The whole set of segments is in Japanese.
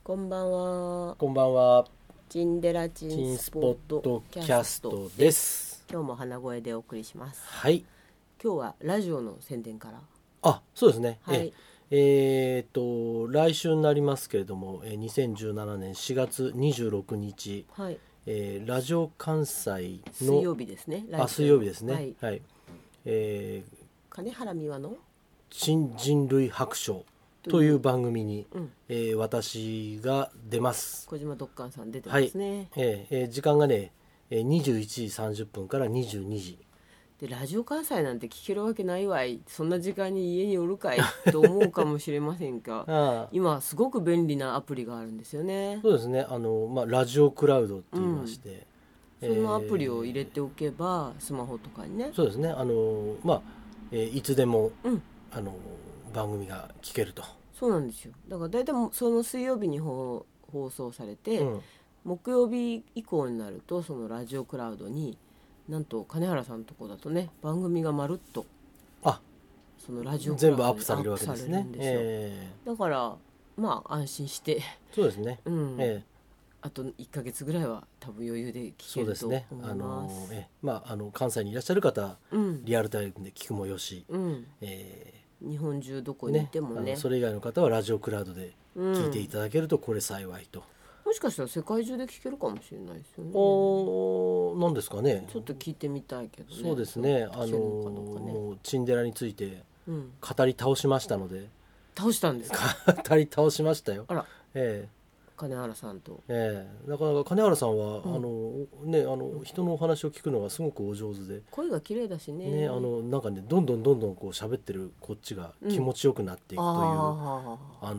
こんばんは。 こんばんは。 チンデラチチンンスポッスポットトキキャスャストトで。 ですす。 今日も鼻声でお送りします。 はい。 今日はラジオの宣伝から。 そうですね。 はい。 来週になりますけれども、2017年4月26日、 はい。 ラジオ関西水の曜日ですね。 水曜日ですね。 はい。 はい。 金原美和の。 新人類白書という番組に、 うん。 私が出ます。 小島ドッカンさん出てはい。 ますね。 時間がね、21時30分から22時。 で、ラジオ関西なんて聞けるわけないわい。そんな時間に家におるかいと思うかもしれませんが、 ああ、 今すごく便利なアプリがあるんですよね。 そうですね。ラジオクラウドって言いまして、 そのアプリを入れておけば、スマホとかにね。 そうですね。いつでもうん。 番組が聞けると。 そうなんですよ。だから大体その水曜日に放送されて、 うん。 木曜日以降になるとそのラジオクラウドになんと金原さんのとこだとね、番組がまるっとあ、 そのラジオクラウ全ドに部アップされるわけですね。 アップされるんですよ。だからまあ安心してそうですね。 うん、 えーあと1ヶ月ぐらいは多分余裕で聞けるとそうですね。 思います。 関西にいらっしゃる方、 うんリアルタイムで聞くもよし、 うんえ日本中どこーにいてもね。 それ以外の方はラジオクラウドで聞いていうん、 ただけるとこれ幸いと。 もしかしたら世界中で聞けるかもしれないですよね。 なんですかね。 ちょっと聞いてみたいけどね。 そうですね。 聞けるのかどうかね。 もうチンデラについてうん、 語り倒しましたので、 倒したんですか。 語り倒しましたよ。 あら、 え金原さんと。 なかなか金原さんは、 うん人のお話を聞くのがすごくお上手で、 声が綺麗だしね。 なんかねどんどんこう喋ってるこっちが気持ちよくなっていくという、 あ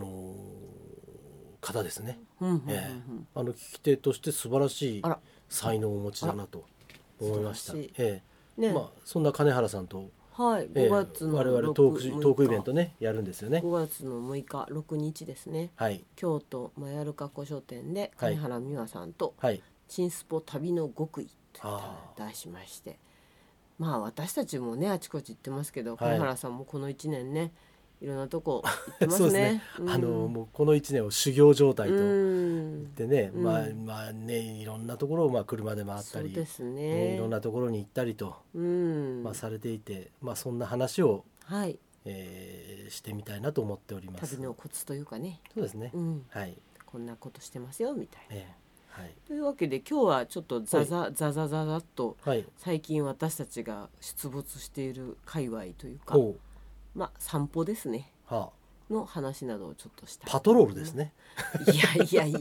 方ですね。 あ、うんうんうん聞き手として素晴らしいあら才能をお持ちだなと思いました。 素晴らしいね。 そんな金原さんと、 はい、5月の我々トークイベントねやるんですよね。 5月の6日6日ですね。 はい。 京都マヤルカ古書店ではい金原美和さんとはい。 チンスポ旅の極意といったのを出しまして、まあ私たちもねあちこち行ってますけど、金原さんもこの1年ねいろんなとこ行ってますね。 そうですね。もうこの1年を修行状態と言ってね、いろんなところを車で回ったり、 そうですね、 いろんなところに行ったりと、されていて、そんな話を、 はい、 してみたいなと思っております。 旅のコツというかね、 そうですね。はい。 こんなことしてますよみたいな。 はい。 というわけで今日はちょっとザザっと、 はい。 最近私たちが出没している界隈というか、散歩ですね、の話などをちょっとしたパトロールですね。 いや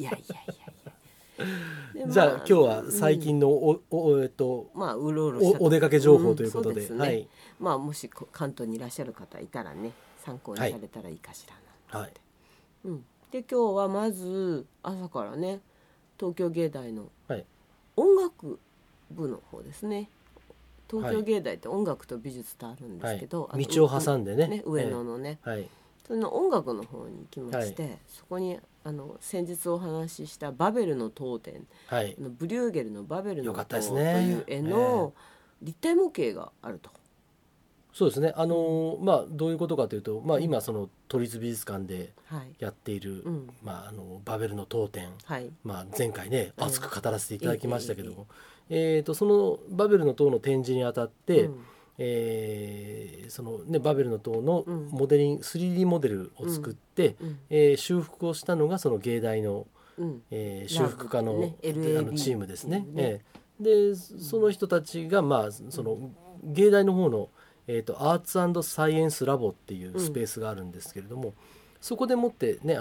じゃあ今日は最近のうろうろしたお出かけ情報ということで、 はい、もし関東にいらっしゃる方いたらね参考にされたらいいかしらな。はい。で今日はまず朝からね東京芸大の音楽部の方ですね。東京芸大って音楽と美術とあるんですけど、 道を挟んでね、 上野のね、その音楽の方に行きまして、そこに先日お話ししたバベルの当店、ブリューゲルのバベルの塔という絵の立体模型があると。 そうですね。どういうことかというと、今その都立美術館でやっている、バベルの当店、前回ね熱く語らせていただきましたけども、そのバベルの塔の展示にあたって、そのねバベルの塔のモデリング、3D モデルを作って、修復をしたのがその芸大の、修復家の、チームですね。でその人たちがその芸大の方のアーツ&サイエンスラボっていうスペースがあるんですけれども、そこでもってね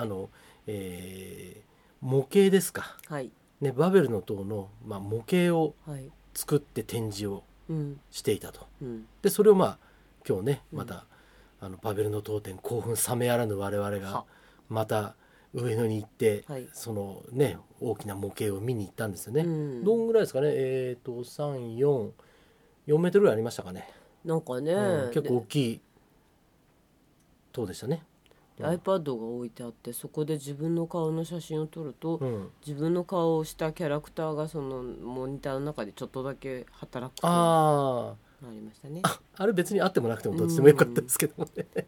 模型ですか、ね、バベルの塔の、模型を作って展示をしていたと。でそれを今日ねまた、バベルの塔展興奮冷めやらぬ我々がまた上野に行って、そのね大きな模型を見に行ったんですよね。どんぐらいですかね。4メートルぐらいありましたかね。 なんかね、 結構大きい塔でしたね。 iPad が置いてあって、そこで自分の顔の写真を撮ると、自分の顔をしたキャラクターがそのモニターの中でちょっとだけ働くとなりましたね。 あれ別にあってもなくてもどっちでもよかったですけどもね。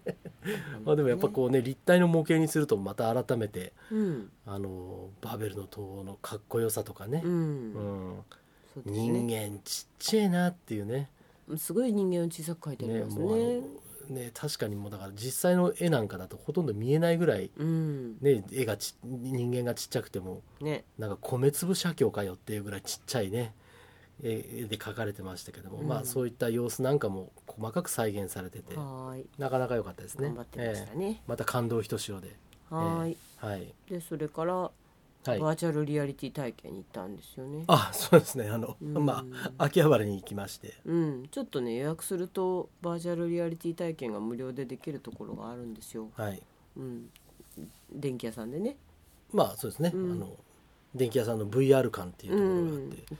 まあでもやっぱこうね立体の模型にするとまた改めて、 うん、 バーベルの塔のかっこよさとかね、 そうですね、 人間ちっちゃいなっていうね、 すごい人間を小さく描いてありますね。 ね、確かにもうだから実際の絵なんかだとほとんど見えないぐらい、ね、人間がちっちゃくても、ね、なんか米粒写経かよっていうぐらいちっちゃいね絵で描かれてましたけども、まあそういった様子なんかも細かく再現されてて、なかなか良かったですね。 頑張ってましたね。 また感動ひとしおで、 はい、でそれからバーチャルリアリティ体験に行ったんですよね。 そうですね。まあ秋葉原に行きまして、 ちょっとね予約するとバーチャルリアリティ体験が無料でできるところがあるんですよ。電気屋さんでね。 まあそうですね。電気屋さんの VR 館っていうところがあって、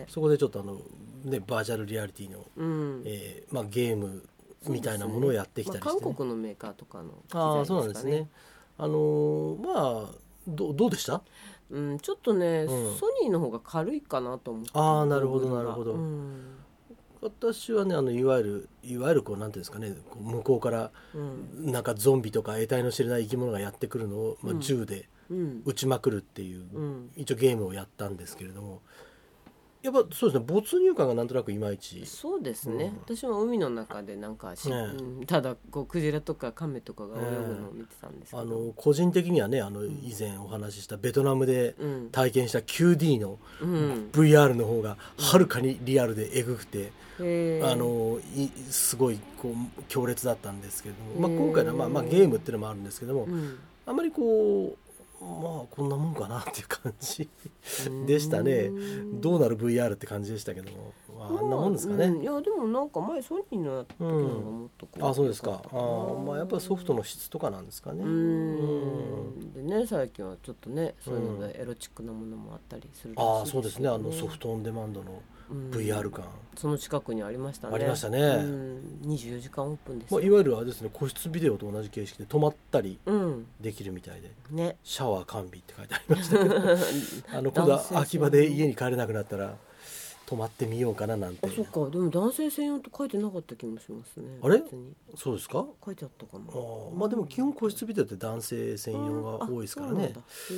そこでちょっとねバーチャルリアリティの、まあゲームみたいなものをやってきたりして、ね、 韓国のメーカーとかの機材ですかね。そうなんですね。まあどうでした？ ちょっとね、ソニーの方が軽いかなと思って。 なるほどなるほど。私はねいわゆるこうなんていうんですかね、向こうからなんかゾンビとか得体の知れない生き物がやってくるのを、銃で撃ちまくるっていう、一応ゲームをやったんですけれども、やっぱそうですね、没入感がなんとなくいまいち。 そうですね、私も海の中でなんかただこうクジラとかカメとかが泳ぐのを見てたんですけど、 個人的にはね以前お話ししたベトナムで体験した QD の VR の方がはるかにリアルでエグくて、すごいこう強烈だったんですけども、今回のまあゲームっていうのもあるんですけども、あまりこうこんなもんかなっていう感じでしたね。どうなる VR って感じでしたけども、あんなもんですかね。 いやでもなんか前ソニーのやった時のがもっとこう、 そうですか。やっぱりソフトの質とかなんですかね。 でね、最近はちょっとねそういうのでエロチックなものもあったりするらしいですそうですね。ソフトオンデマンドのVR 館、 その近くにありましたね。 ありましたね。 24時間オープンです。 いわゆるあれですね、個室ビデオと同じ形式で泊まったりできるみたいで、ね、シャワー完備って書いてありましたけど今度は秋葉で家に帰れなくなったら泊まってみようかななんて。 そっか、でも男性専用と書いてなかった気もしますね。 あれそうですか？ 書いてあったかな。 でも基本個室ビデオって男性専用が多いですからね。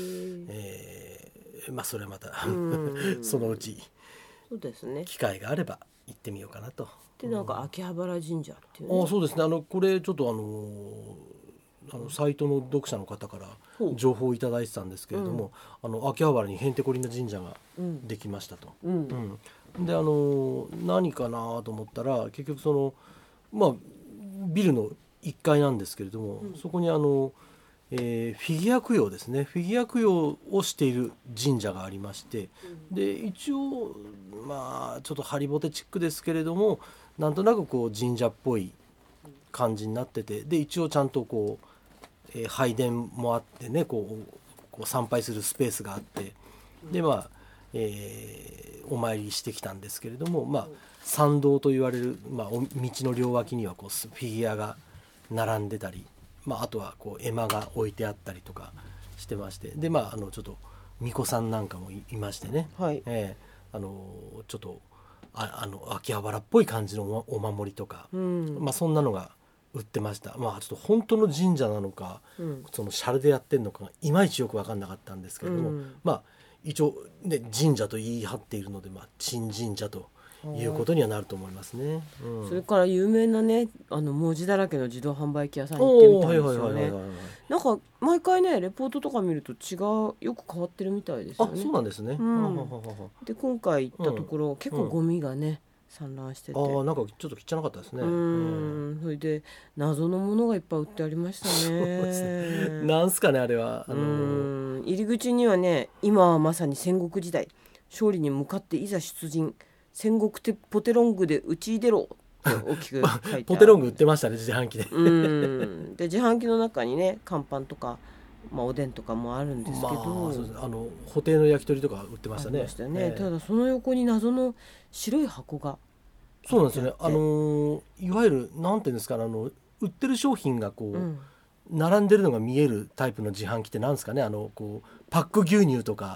まあそれはまたそのうちそうですね、 機会があれば行ってみようかなと。 でなんか秋葉原神社っていう、 そうですね。これちょっとサイトの読者の方から情報をいただいてたんですけれども、秋葉原にへんてこりんな神社ができましたと。で何かなと思ったら結局ビルの1階なんですけれども、そこにフィギュア供養ですね、フィギュア供養をしている神社がありまして、で一応ちょっとハリボテチックですけれども、なんとなくこう神社っぽい感じになってて、で一応ちゃんとこう、拝殿もあってね、こう参拝するスペースがあって、でお参りしてきたんですけれども、参道と言われる、道の両脇にはこうフィギュアが並んでたり、あとはこう絵馬が置いてあったりとかしてまして、でちょっと巫女さんなんかもいましてね、ちょっと秋葉原っぽい感じのお守りとか、そんなのが売ってました。ちょっと本当の神社なのか、そのシャレでやってるのかがいまいちよく分かんなかったんですけれども、一応、ね、神社と言い張っているので、珍神社ということにはなると思いますね。 それから有名なね文字だらけの自動販売機屋さんに行ってみたんですよね。なんか毎回ねレポートとか見るとよく変わってるみたいですよね。 そうなんですね。 で今回行ったところ、結構ゴミがね散乱してて、 なんかちょっと汚かったですね。 それで謎のものがいっぱい売ってありましたね。 なんすかねあれは。 入り口にはね、今はまさに戦国時代、勝利に向かっていざ出陣、戦国ポテロングで打ち出ろって大きく書いてある。 ポテロング売ってましたね、自販機で。 で自販機の中にね乾パンとか、おでんとかもあるんですけど、 布袋の焼き鳥とか売ってましたね。 ただその横に謎の白い箱が。 そうなんですよね。いわゆるなんていうんですか、売ってる商品がこう、並んでるのが見えるタイプの自販機ってなんですかね。こうパック牛乳とか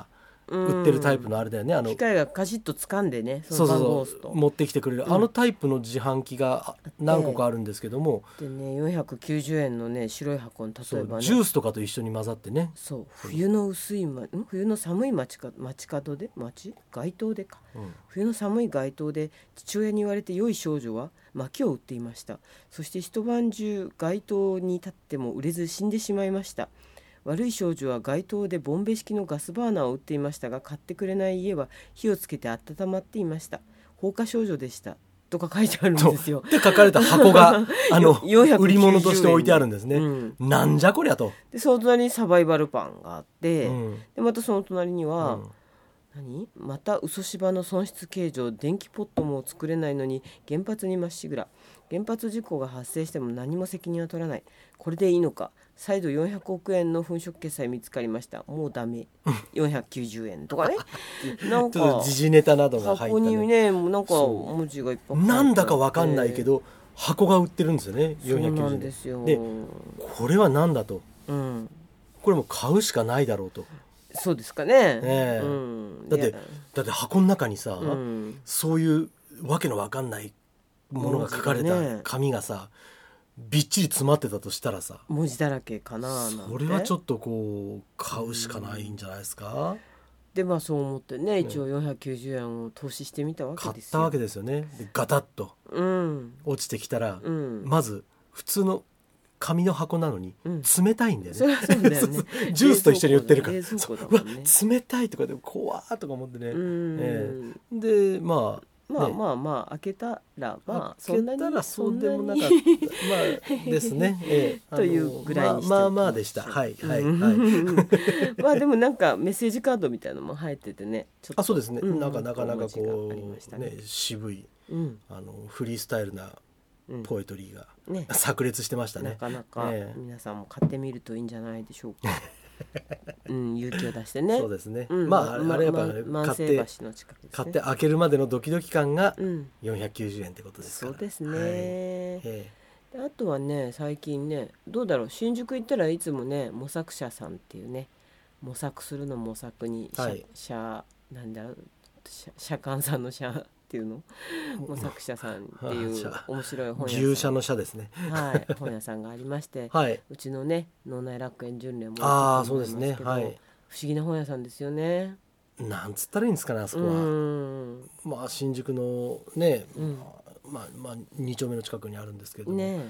売ってるタイプのあれだよね、 機械がカシッと掴んでね、 その番号を押すと持ってきてくれる、タイプの自販機が何個かあるんですけども、 でね490円のね白い箱に例えばねジュースとかと一緒に混ざってね、 そう冬の寒い街角で街頭でか、冬の寒い街頭で父親に言われて良い少女は薪を売っていました。そして一晩中街頭に立っても売れず死んでしまいました。悪い少女は街頭でボンベ式のガスバーナーを売っていましたが、買ってくれない家は火をつけて温まっていました。放火少女でしたとか書いてあるんですよ。 で書かれた箱が売り物として置いてあるんですね、なんじゃこりゃと。 でその隣にサバイバルパンがあって、でまたその隣には、また嘘芝の損失計上、電気ポットも作れないのに原発にまっしぐら、原発事故が発生しても何も責任は取らない、これでいいのか、再度400億円の粉飾決済見つかりました、もうダメ490円とかねなんかちょっと時事ネタなどが入った、 箱にねなんか文字がいっぱいなんだか分かんないけど箱が売ってるんですよね、490円。そうなんですよ。でこれは何だと、これも買うしかないだろうと。 そうですかね、 だって箱の中にさ、そういうわけの分かんないものが書かれた紙がさ、びっちり詰まってたとしたらさ、 文字だらけかななんて、 それはちょっとこう買うしかないんじゃないですか。 でそう思ってね、一応490円を投資してみたわけですよ。 買ったわけですよね。でガタッと落ちてきたら、まず普通の紙の箱なのに冷たいんだよね、 そりゃそうだよねジュースと一緒に売ってるから、 冷蔵庫だもんね、 冷たいとかで怖ーとか思ってね、で開けたらそんなにそうでもなかったですね、 というぐらいにしてまあでした。はいはいはいでもなんかメッセージカードみたいなのも入っててね、ちょっとそうですね、なかなかこうね渋いフリースタイルなポエトリーが炸裂してましたね。 なかなか皆さんも買ってみるといいんじゃないでしょうか勇気を出してね。 そうですね、あれやっぱ買って開けるまでのドキドキ感が490円ってことですから。 そうですね、あとはね最近ねどうだろう、新宿行ったらいつもね模索者さんっていうね、模索するの模索になんだろう、社官さんの社っていうの、模索者さんっていう面白い本屋さん、 牛舎の社ですね、 本屋さんがありまして、うちのね脳内楽園巡礼もそうですね、 不思議な本屋さんですよね。 なんつったらいいんですかね、あそこは。新宿のね、2丁目の近くにあるんですけどね、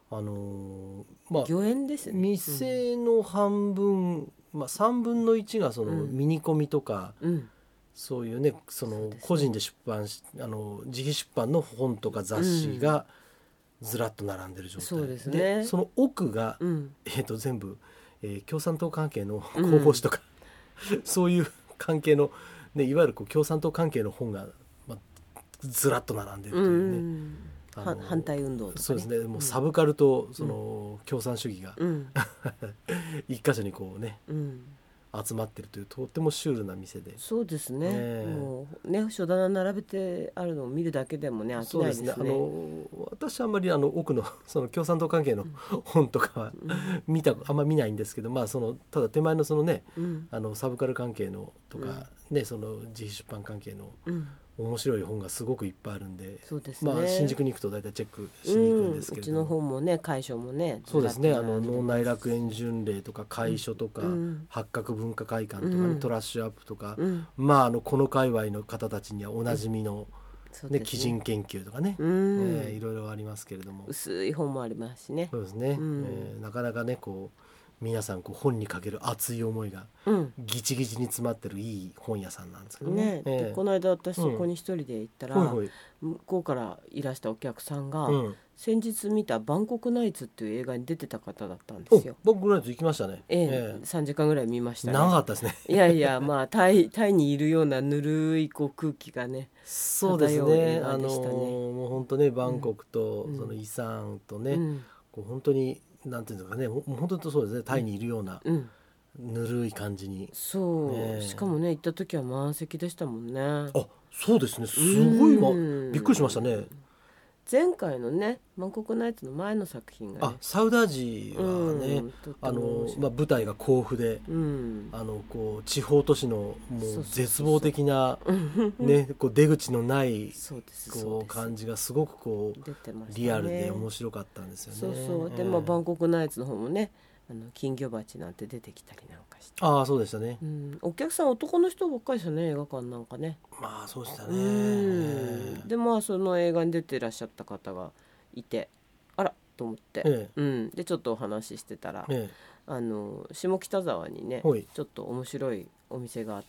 御苑ですね。 店の半分、3分の1がそのミニコミとか、そういうね、その個人で出版し自費出版の本とか雑誌がずらっと並んでる状態、 そうですね。 でその奥が、全部、共産党関係の広報誌とか、そういう関係の、いわゆる共産党関係の本が、ずらっと並んでるというね、 反対運動とか、 そうですね、もうサブカルとその共産主義が、一箇所にこうね、集まってるというとってもシュールな店で。 そうですね、もうね書棚並べてあるのを見るだけでもね飽きないですね。 私はあんまり奥のその共産党関係の本とかはあんま見ないんですけど、ただ手前のそのね、サブカル関係のとか、その自費出版関係の面白い本がすごくいっぱいあるんで、 そうですね、 新宿に行くと大体チェックしに行くんですけれども、 うちの本もね楷書もね、 そうですね、脳内楽園巡礼とか楷書とか、八角文化会館とかね、トラッシュアップとか、この界隈の方たちにはおなじみの、鬼人研究とかね、いろいろありますけれども、 薄い本もありますしね。 そうですね、なかなかねこう皆さん本にかける熱い思いがギチギチに詰まってるいい本屋さんなんですけどね。 でこの間私そこに一人で行ったら、向こうからいらしたお客さんが、先日見たバンコクナイツっていう映画に出てた方だったんですよ。 バンコクナイツ行きましたね。 3時間ぐらい見ましたね。 長かったですね。 いやいやタイにいるようなぬるい空気がね、 そうですね、もう本当ね、バンコクとそのイサンとね、本当になんていうんですかね、本当にそうですね、タイにいるような、ぬるい感じに。 そう、しかもね行った時は満席でしたもんね。 そうですね、すごい、びっくりしましたね。 前回のねバンコクナイツの前の作品がね、 サウダージはね、舞台が甲府で、こう地方都市のもう絶望的なねこう出口のないこう感じがすごくこうリアルで面白かったんですよね。 そうでバンコクナイツの方もね金魚鉢なんて出てきたりなんかして、 そうでしたね、 お客さん男の人ばっかりでしたね、映画館なんかね。 そうでしたね。 でその映画に出てらっしゃった方がいて、あらと思って、でちょっとお話ししてたら、下北沢にねちょっと面白いお店があって、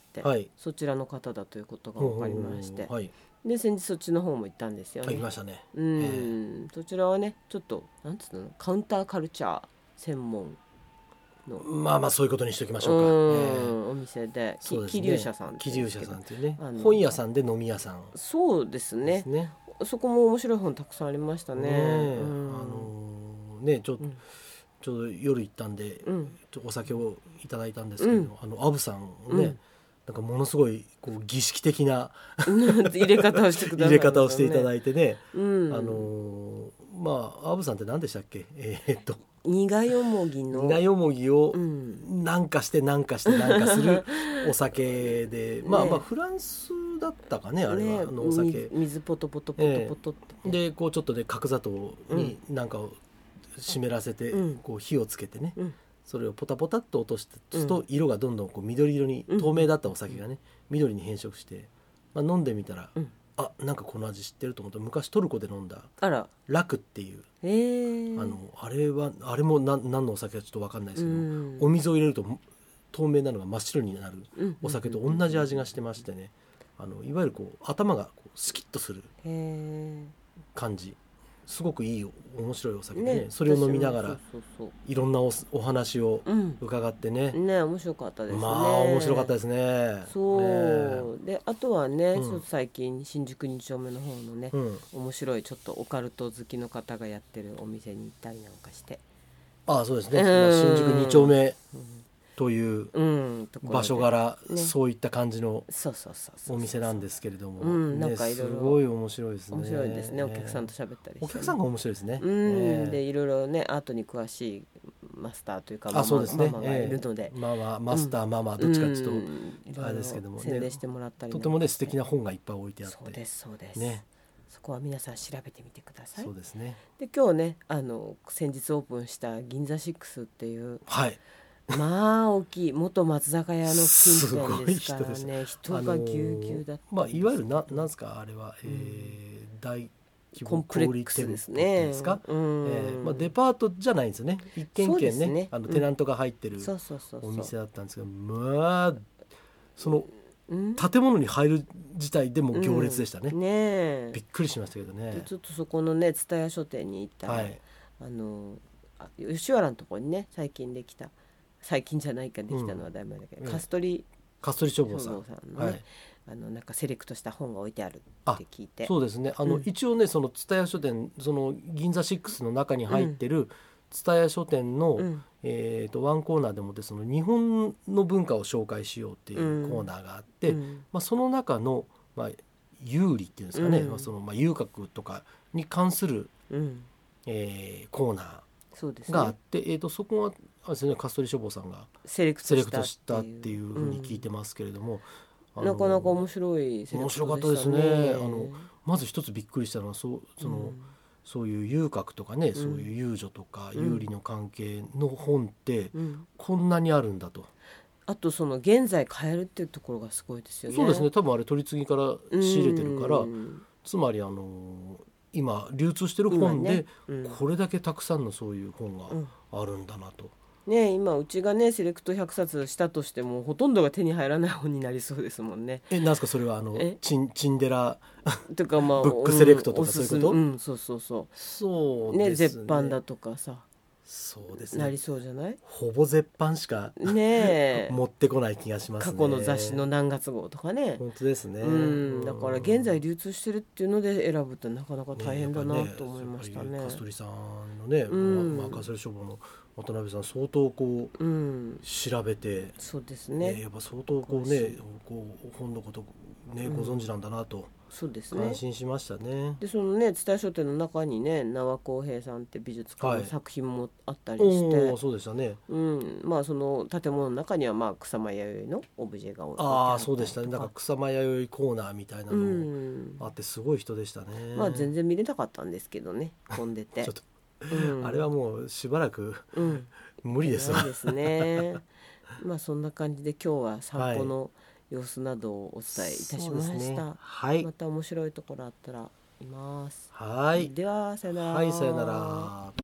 そちらの方だということが分かりまして、で先日そっちの方も行ったんですよね。 行きましたね。 そちらはねちょっとなんつうの、カウンターカルチャー専門のそういうことにしておきましょうか、お店で桐生社さんっていうね、本屋さんで飲み屋さん。 そうですね。そこも面白い本たくさんありましたね。 ちょうど夜行ったんで、お酒をいただいたんですけど、アブさんね、なんかものすごいこう儀式的な入れ方をしてくださいていただいてね、アブさんって何でしたっけ、 苦よもぎをなんかしてなんかするお酒で、フランスだったかね、あれはお酒、 水ポトポトでこうちょっとで角砂糖になんかを湿らせてこう火をつけてね、それをポタポタっと落とすと色がどんどんこう緑色に、透明だったお酒がね緑に変色して、飲んでみたら、なんかこの味知ってると思って、昔トルコで飲んだラクっていう、あれも何のお酒かちょっと分かんないですけど、お水を入れると透明なのが真っ白になるお酒と同じ味がしてましてね、いわゆるこう頭がこうスキッとする感じ、すごくいい面白いお酒でね、それを飲みながらいろんな お話を伺ってね、 面白かったですね。 面白かったですね。 であとはね、ちょっと最近新宿2丁目の方のね、面白いちょっとオカルト好きの方がやってるお店に行ったりなんかして、 そうですね、新宿2丁目という場所柄、そういった感じのお店なんですけれども、すごい面白いですね。 面白いですね。お客さんと喋ったりして、 お客さんが面白いですね。 でいろいろねアートに詳しいマスターというかママがいるので、 マスターママどっちかちょっとあれですけども、 宣伝してもらったり、 とてもね素敵な本がいっぱい置いてあって、 そうですね。そこは皆さん調べてみてください。 そうですね。 で今日ね先日オープンした銀座6っていう、大きい元松坂屋の近辺ですからね、人がぎゅうぎゅうだった。 いわゆるなんですかあれは、大コンプレックスですね。 デパートじゃないんですよね。一軒一軒ね、テナントが入ってるお店だったんですけど、その建物に入る自体でも行列でしたね。びっくりしましたけどね。 ちょっとそこのね蔦屋書店に行ったら、吉原のところにね最近じゃないかできたのはだいぶだけど、カストリ書房さんのね、なんかセレクトした本が置いてあるって聞いて、 そうですね。一応ねその蔦屋書店、その銀座6の中に入ってる蔦屋書店の、ワンコーナーでもその日本の文化を紹介しようっていうコーナーがあって、その中の、有利っていうんですかね、その遊郭とかに関する、コーナーがあって、そこはですね、カストリ書房さんがセレクトしたっていうふうに聞いてますけれども、 なかなか面白いセレクトでしたね。 面白かったですね。まず一つびっくりしたのはそういう遊郭とかね、そういう遊女とか有利の関係の本ってこんなにあるんだと。 あとその現在買えるっていうところがすごいですよね。 そうですね。多分あれ取り次ぎから仕入れてるから、つまり今流通してる本でこれだけたくさんのそういう本があるんだなと。 今うちがねセレクト100冊したとしてもほとんどが手に入らない本になりそうですもんね。 なんですかそれはチンデラとか、ブックセレクトとかそういうこと、 そうね、絶版だとかさ、 そうですね、 なりそうじゃない？ ほぼ絶版しか持ってこない気がしますね。 過去の雑誌の何月号とかね。 本当ですね。 だから現在流通してるっていうので選ぶってなかなか大変だなと思いましたね。 カストリさんのね、カストリ書房の渡辺さん相当こう、調べて、 そうですね、 やっぱ相当こうねこう本のことね、ご存知なんだなと、 そうですね、 感心しましたね。 でそのね蔦屋書店の中にね縄浩平さんって美術家の作品もあったりして、 そうでしたね、 まあその建物の中にはまあ草間彌生のオブジェが置いてあったりとか、そうでしたね、なんか草間彌生コーナーみたいなのもあってすごい人でしたね。 まあ全然見れなかったんですけどね、混んでてちょっと、あれはもうしばらく、無理ですわ。 ないですね。まあそんな感じで今日は散歩の様子などをお伝えいたしました。また面白いところあったらいます。 はい。 ではさよなら。 はい、さよなら。